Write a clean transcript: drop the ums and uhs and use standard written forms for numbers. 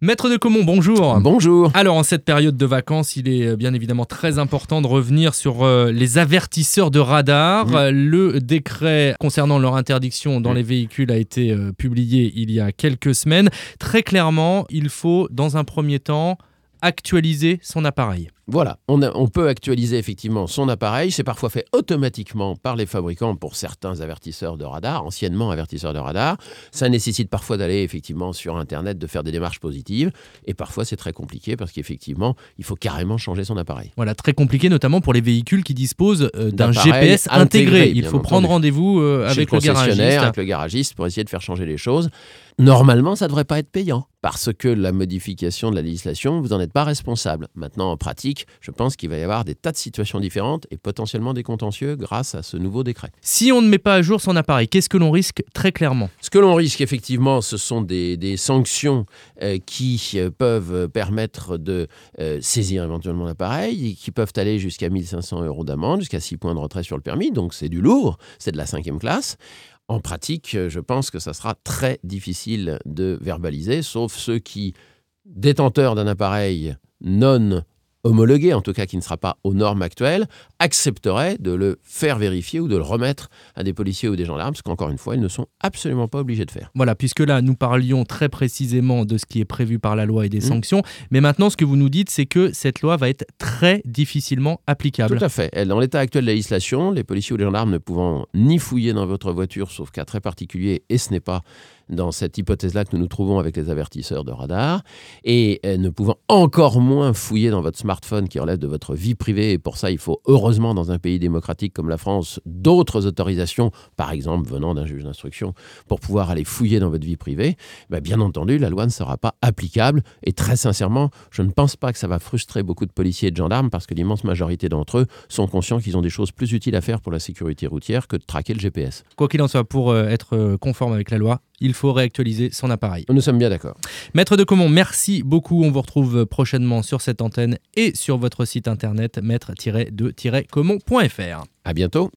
Maître de Caumont, bonjour. Bonjour. Alors, en cette période de vacances, il est bien évidemment très important de revenir sur les avertisseurs de radar. Le décret concernant leur interdiction dans les véhicules a été publié il y a quelques semaines. Très clairement, il faut, dans un premier temps, actualiser son appareil. Voilà, on peut actualiser effectivement son appareil. C'est parfois fait automatiquement par les fabricants pour certains avertisseurs de radar, anciennement avertisseurs de radar. Ça nécessite parfois d'aller effectivement sur Internet, de faire des démarches positives. Et parfois, c'est très compliqué parce qu'effectivement, il faut carrément changer son appareil. Voilà, très compliqué notamment pour les véhicules qui disposent d'un D'appareil GPS intégré. Il faut prendre entendu. rendez-vous avec le garagiste. Avec le garagiste pour essayer de faire changer les choses. Normalement, ça ne devrait pas être payant parce que la modification de la législation, vous n'en êtes pas responsable. Maintenant, en pratique, je pense qu'il va y avoir des tas de situations différentes et potentiellement des contentieux grâce à ce nouveau décret. Si on ne met pas à jour son appareil, qu'est-ce que l'on risque très clairement ? Ce que l'on risque effectivement, ce sont des sanctions qui peuvent permettre de saisir éventuellement l'appareil, qui peuvent aller jusqu'à 1 500 € d'amende, jusqu'à 6 points de retrait sur le permis. Donc c'est du lourd, c'est de la 5e classe. En pratique, je pense que ça sera très difficile de verbaliser, sauf ceux qui, détenteurs d'un appareil non homologué, en tout cas qui ne sera pas aux normes actuelles, accepteraient de le faire vérifier ou de le remettre à des policiers ou des gendarmes, ce qu'encore une fois, ils ne sont absolument pas obligés de faire. Voilà, puisque là, nous parlions très précisément de ce qui est prévu par la loi et des sanctions, mais maintenant, ce que vous nous dites, c'est que cette loi va être très difficilement applicable. Tout à fait. Dans l'état actuel de la législation, les policiers ou les gendarmes ne pouvant ni fouiller dans votre voiture, sauf cas très particulier, et ce n'est pas dans cette hypothèse-là que nous nous trouvons avec les avertisseurs de radar, et ne pouvant encore moins fouiller dans votre smartphone qui relève de votre vie privée, et pour ça, il faut heureusement, dans un pays démocratique comme la France, d'autres autorisations, par exemple venant d'un juge d'instruction, pour pouvoir aller fouiller dans votre vie privée. Bien entendu, la loi ne sera pas applicable, et très sincèrement, je ne pense pas que ça va frustrer beaucoup de policiers et de gendarmes, parce que l'immense majorité d'entre eux sont conscients qu'ils ont des choses plus utiles à faire pour la sécurité routière que de traquer le GPS. Quoi qu'il en soit, pour être conforme avec la loi, il faut réactualiser son appareil. Nous sommes bien d'accord. Maître de Caumont, merci beaucoup. On vous retrouve prochainement sur cette antenne et sur votre site internet maître-de-caumont.fr. À bientôt.